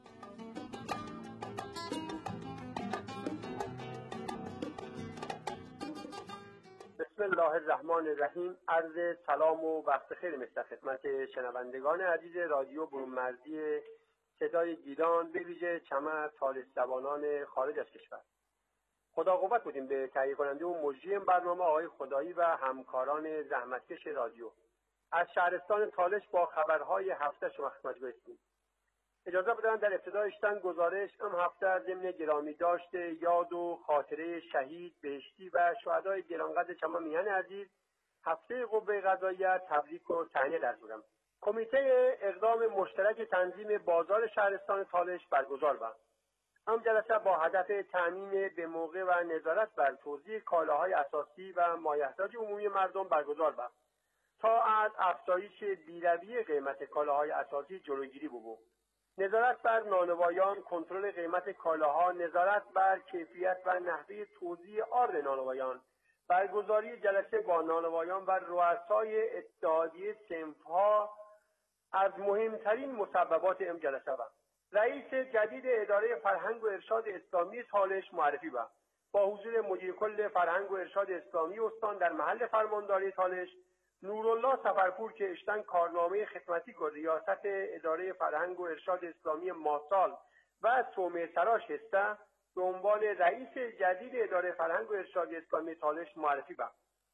بسم الله الرحمن الرحیم. عرض سلام و وقت خیر مثل خدمت شنوندگان عزیز رادیو برونمرزی صدای گیلان، به ویژه چمر طالس زبانان خارج از کشور. خدا قوت بودیم به تهیه کننده و مجری برنامه آقای خدایی و همکاران زحمتکش رادیو. از شهرستان تالش با خبرهای هفته شما خدمت گوییم. اجازه بدن در ابتدای اشتن گزارش هفته ضمن گرامی داشته یاد و خاطره شهید بهشتی و شهدای گرانقدر چما میهن عزیز هفته قوه قضاییه تبریک و تهنیت درزورم. کمیته اقدام مشترک تنظیم بازار شهرستان تالش برگزار بود. هم جلسه با هدف تامین به موقع و نظارت بر توزیع کالاهای اساسی و مایحتاج عمومی مردم برگزار بود تا از افزایش بی‌رویه قیمت کالاهای اساسی جلوگیری بود. نظارت بر نانوایان، کنترل قیمت کالاها، نظارت بر کیفیت و نحوه توزیع آرد نانوایان، برگزاری جلسه با نانوایان و رؤسای اتحادیه صنف‌ها از مهمترین مسببات این جلسه بود. رئیس جدید اداره فرهنگ و ارشاد اسلامی تالش معرفی بود. با حضور مدیر کل فرهنگ و ارشاد اسلامی استان در محل فرمانداری تالش، نورالله سفرپور که اشتن کارنامه خدمتی که ریاست اداره فرهنگ و ارشاد اسلامی ماسال و صومعه سراش هسته به عنوان رئیس جدید اداره فرهنگ و ارشاد اسلامی تالش معرفی بود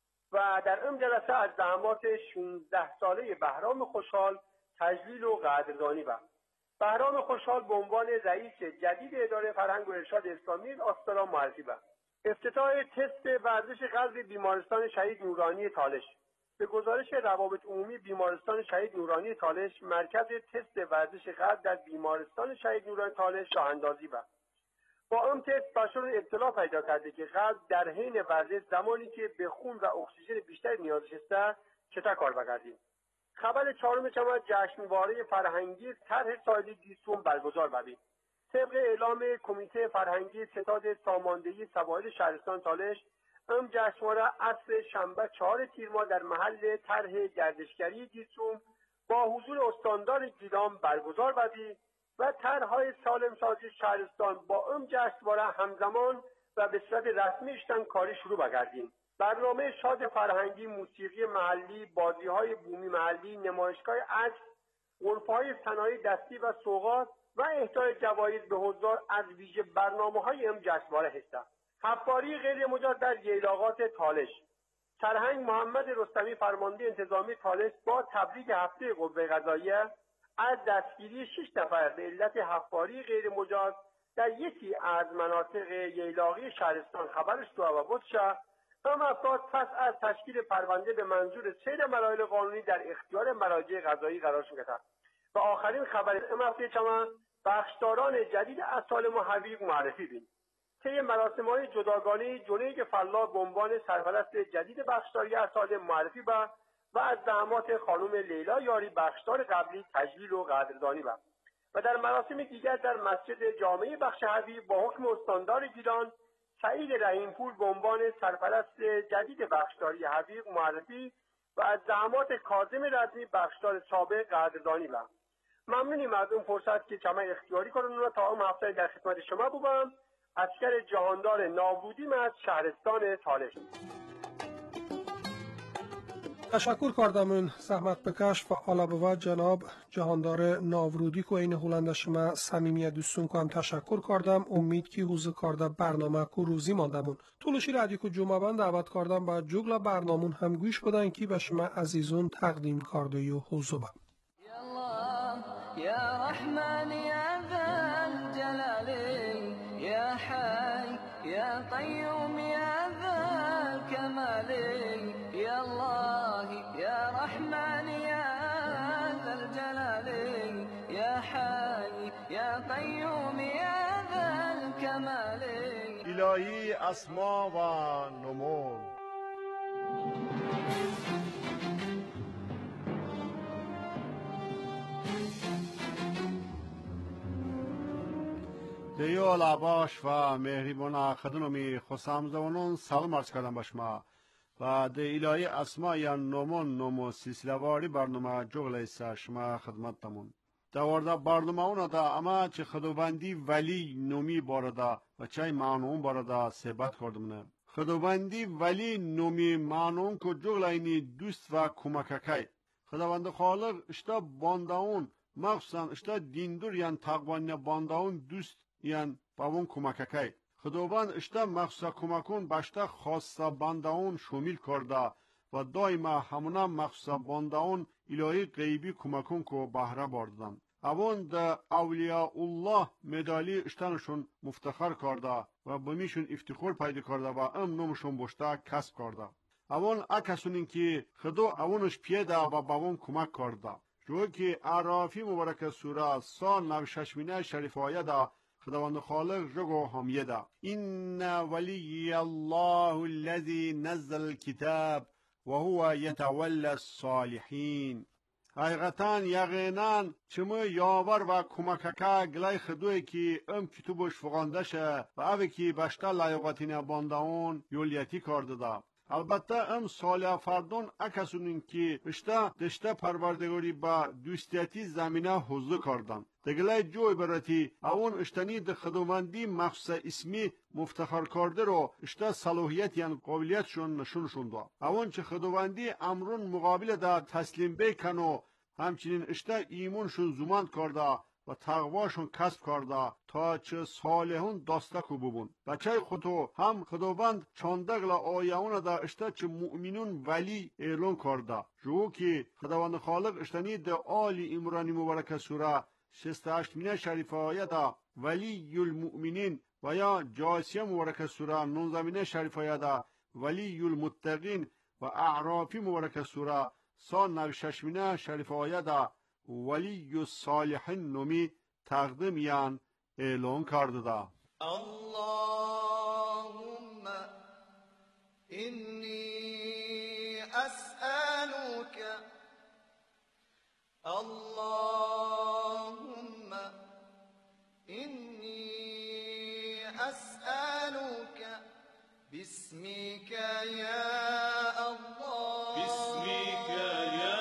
و در این جلسه از زحمات 16 ساله بهرام خوشحال تجلیل و قدردانی بود. بهرام خوشحال به عنوان رئیس جدید اداره فرهنگ و ارشاد اسلامی آسترا معرفی بود. افتتاح تست ورزش قلب بیمارستان شهید نورانی تالش. به گزارش روابط عمومی بیمارستان شهید نورانی تالش، مرکز تست ورزش قلب در بیمارستان شهید نورانی تالش راه اندازی بود. با این تست بشر اطلاع پیدا کرده که قلب در حین ورزش زمانی که به خون و اکسیژن بیشتر نیازش است چطور کار بگردیم. خبر چهارم شما جشنواره فرهنگی طرح ساحلی گیسوم برگزار بود. طبق اعلام کمیته فرهنگی ستاد ساماندهی سواحل شهرستان تالش، این جشنواره عصر شنبه 4 تیر ماه در محل طرح گردشگری گیسوم با حضور استاندار گیلان برگزار بود و طرح‌های سالم سازی شهرستان با این جشنواره همزمان و به صورت رسمی اشتن کاری شروع بگردیم. برنامه شاد فرهنگی، موسیقی محلی، بازی‌های بومی محلی، نمایشگاه عکس، غرفه‌های صنایع دستی و سوغات و اهدای جوایز به حضار از ویژه برنامه‌های این جشنواره هستند. حفاری غیر مجاز در ییلاقات تالش. سرهنگ محمد رستمی فرمانده انتظامی طالس با تبریک هفته قوه قضاییه از دستگیری 6 نفر به علت حفاری غیر مجاز در یکی از مناطق ییلاقی شهرستان خبرش دو و بود شد. هم افراد پس از تشکیل پرونده به منظور سیر مراحل قانونی در اختیار مراجع قضایی قرار گرفت. و آخرین خبر هفته چما بخشداران جدید از سالم و حویق معرفی بین. طی مراسم‌های جداگانه جنید فلاح به عنوان سرپرست جدید بخشداری اسالم معرفی و از زحمات خانم لیلا یاری بخشدار قبلی تجلیل و قدردانی و در مراسم دیگر در مسجد جامع بخش حویق با حکم استاندار گیلان سعید رحیمپور به عنوان سرپرست جدید بخشداری حویق معرفی و از زحمات کاظم رضوی بخشدار سابق قدردانی ممنونیم از اون فرصت که چما اختیاری کنون و تا هم هفته در خدمت شما بودم. اسکر جهاندار ناودیم از شهرستان طالس. تشکر کردم زحمت بکش و حالا بود جناب جهاندار ناورودی که این هلند شما صمیمیت دوستون که هم تشکر کردم. امید که حوزه کرده برنامه که روزی ماندمون طولشی رادیو که جمعه بند دعوت کردم و جگل برنامون هم گوش بدن که به شما عزیزون تقدیم کرده و حوزه بم. يا رحمن يا ذا الجلال يا حي يا قيوم يا ذا الكمال يا الله يا رحمن يا ذا الجلال يا حي يا قيوم يا ذا الكمال الهی اسما و نمون. دیو لباش و مهریبان خدنومی خسام زونون سلام عرض کردم باشما و دی الهی اسما یا نمو سلسله‌واری برنامه جغل ایسا شما خدمت تمون دوارده برنامه اونا دا اما چه خدوبندی ولی نومی بارده و چه معنون بارده صحبت کردمونه. خدوبندی ولی نومی معنون که جغل اینی دوست و کمککای خداوند خالق اشتا بانداون مخصوصا اشتا دیندور یعن تقوانی بانداون دوست یعن باون کمککای خداوند اشتا مخصوصا کمکون باشتا خاصا بانداون شامل کرده و دائما همونا مخصوصا بانداون الهی غیبی کمکون که بهره باردن. اوان دا اولیاء الله مدالی اشتانشون مفتخر کرده و بمیشون افتخار پیدا کرده و نومشون باشتا کسب کرده. اوان اکسونین که خدا اوانش پیده و باون کمک کرده. جو که اعرافی مبارک سوره سال 96 شریف آیه خداوند خالق جگو همیه ده این ولی الله الذی نزل الكتاب و هو یتولی الصالحین. حقیقتا یقینا چمو یاور و کمککه گلای خدوی که کتوبش فغانده شه و اوی که بشتا لایقاتین بانداون یولیتی کرده ده. البته صالح فردون اکسونین که اشتا دشته پروردگاری با دوستیتی زمینه حضور کردن. دگلای جوی براتی اون اشتانی ده خداوندی مخصوص اسمی مفتخر کرده رو اشتا صلاحیت یعنی قابلیتشون نشونشون دا. اون چه خداوندی امرون مقابل ده تسلیم بیکن و همچنین اشتا ایمونشون زومند کرده و تقواشون کسب کرده تا چه صالحون داسته کو ببون. بچه خودو هم خداوند چاندگل آیهون دا اشتا چه مؤمنون ولی اعلان کرده. جو که خداوند خالق اشتانی ده آل عمران مبارک سوره 68 شریف آیه دا ولی المؤمنین و یا جاسیه مبارک سوره 19 شریف آیه دا ولی المتقین و اعرافی مبارک سوره 196 شریف آیه دا ولی الصالحین نومی تقدیم یان اعلان کرده دا. اللهم اینی اسألوک اللهم اینی اسألوک باسمك یا الله باسمك یا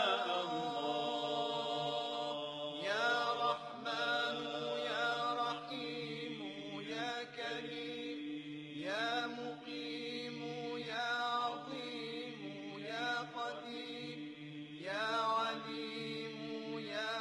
يا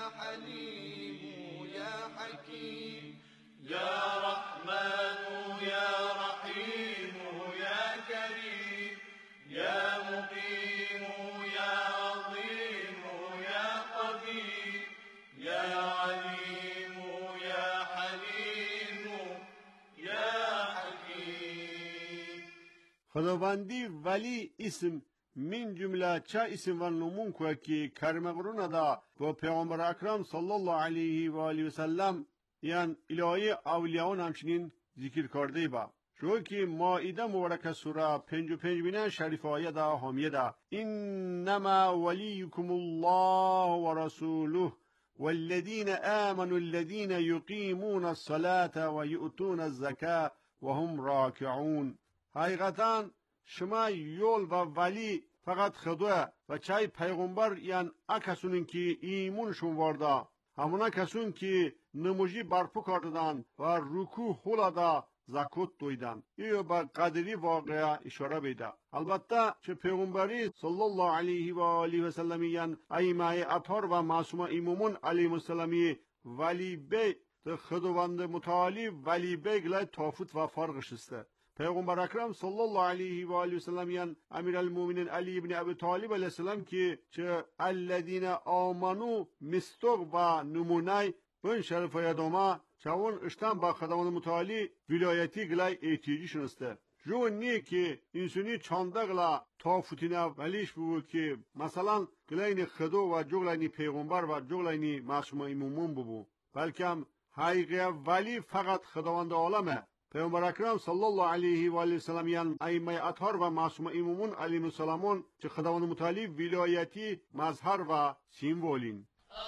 خداوندی ولی اسم من جمله چه اسم و نمون که کرم قرون دا با پیغمبر اکرم صلی الله علیه و آله و سلم یعنی الهی اولیاءون همچنین ذکر کرده با شو که مائده مبارکه سوره 55 بینه شریف آیه دا حامیه دا انما ولیکم الله و رسوله والذین آمنوا الذین یقیمون الصلاة و یؤتون الزکاة و هم راکعون. حقیقتا شما یول و ولی فقط خدا و چای پیغمبر یعنی کسونین که ایمونشون وارده همونا کسون که نموجی برپو کردن و رکوع خولاده زکات دویدن. ایو با قدری واقعه اشاره بیده. البته چه پیغمبری صلی الله علیه و آله و سلم یعنی ائمه اطهار و معصومه امامان علیهم السلام ولی بی خداوند متعالی ولی بی گلای تافوت و فرقش است. پیغمبر اکرم صلی الله علیه و آله و سلم یعنی امیر المؤمنین علی ابن ابی طالب علیه السلام که چه الذین آمنو مستق و نمونه بن شرف یادوما چون اشتم با خداوند متعالی ولایتی گلای احتیاجی شنسته. جو نی که انسانی چانده گلا تافوتینه ولیش بود که مثلا گلاین خدا و جغلانی پیغمبر و جغلانی معصوم امامان بود. بلکه حقیقی ولی فقط خداوند عالمه. پیغمبر اکرم صلی الله علیه و آله و سلم یعنی ائمه اطهار و معصوم امامان علیهم السلام چه خداوند متعالی ولایتی مظهر و سیمبولین.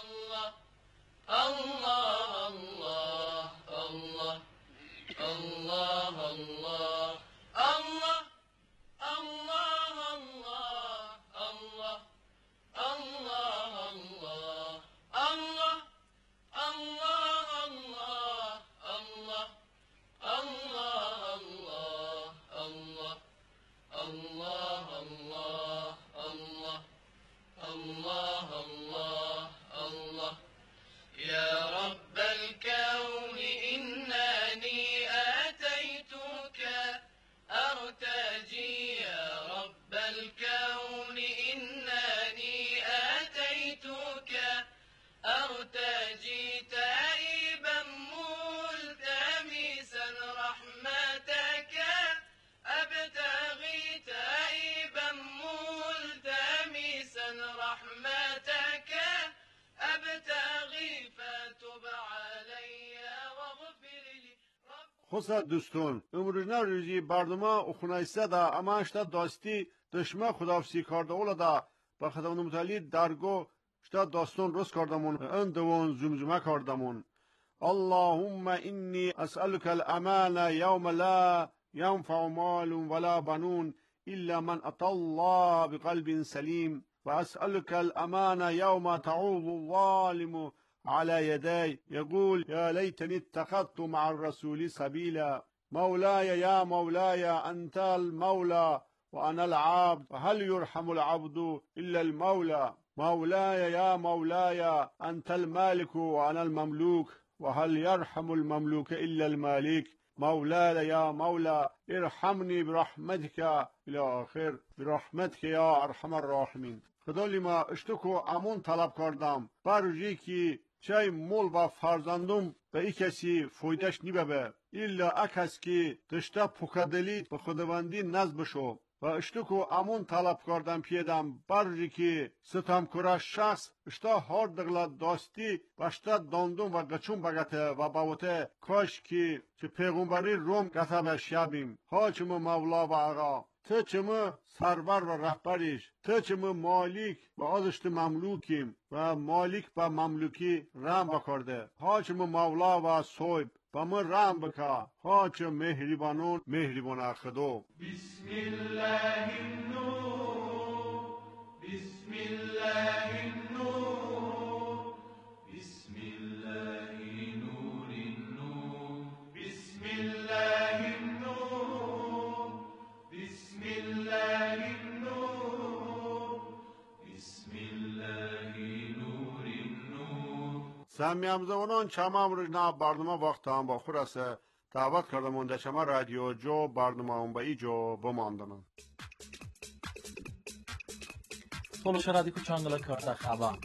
الله الله الله الله الله الله الله الله الله الله الله خصوصا دوستان امروزنا روزی برنامه اخونایسته دا اما اشتا داستی دشمه خداحافظی کرده اولا دا با خداوند متعالی درگو اشتا داستان رس کردمون اندوان زمزمه کردمون اللهم انی اسألك الامان یوم لا ينفع مال ولا بنون الا من اتى الله بقلب سلیم و اسألك الامان یوم تعوض الظالم على يدي يقول يا ليتني اتخذت مع الرسول سبيلا مولاي يا مولاي أنت المولى وأنا العبد فهل يرحم العبد إلا المولى مولاي يا مولاي أنت المالك وأنا المملوك وهل يرحم المملوك إلا المالك مولاي يا مولا ارحمني برحمتك إلى آخر برحمتك يا أرحم الراحمين. خدای ما اشتکو امون طلب کردم برجی که چای مول و فرزندم به ای کسی فایدهش نیبه ایلا اکس که دشته پوکدلی به خداوندی نزد بشو و اشتکو امون طلب کردم پیدم برجی که ستم کرا شخص اشتا هر دغلا داستی باشتا داندم و گچون بگته و باوته کاش که چه پیغمبری روم گته به شبیم حاکم مولا و آقا تو چمو سرور و رهبریش تو چمو مالک و آزشت مملوکیم و مالک و مملوکی رحم بکرده حاکم مولا و صوب و من رحم بکا حاکم مهربانون مهربان خدا. بسم الله النور بسم الله النور بسم الله نور النور بسم الله النور بسم الله النور بسم الله نور النور. سمیم زمانان چما امروزنا برنامه وقت هم با خور است دعوت کردم اونده شما رادیو جو برنامه اون با ای جو بماندنم Toluşa radyo çangala karta xaba.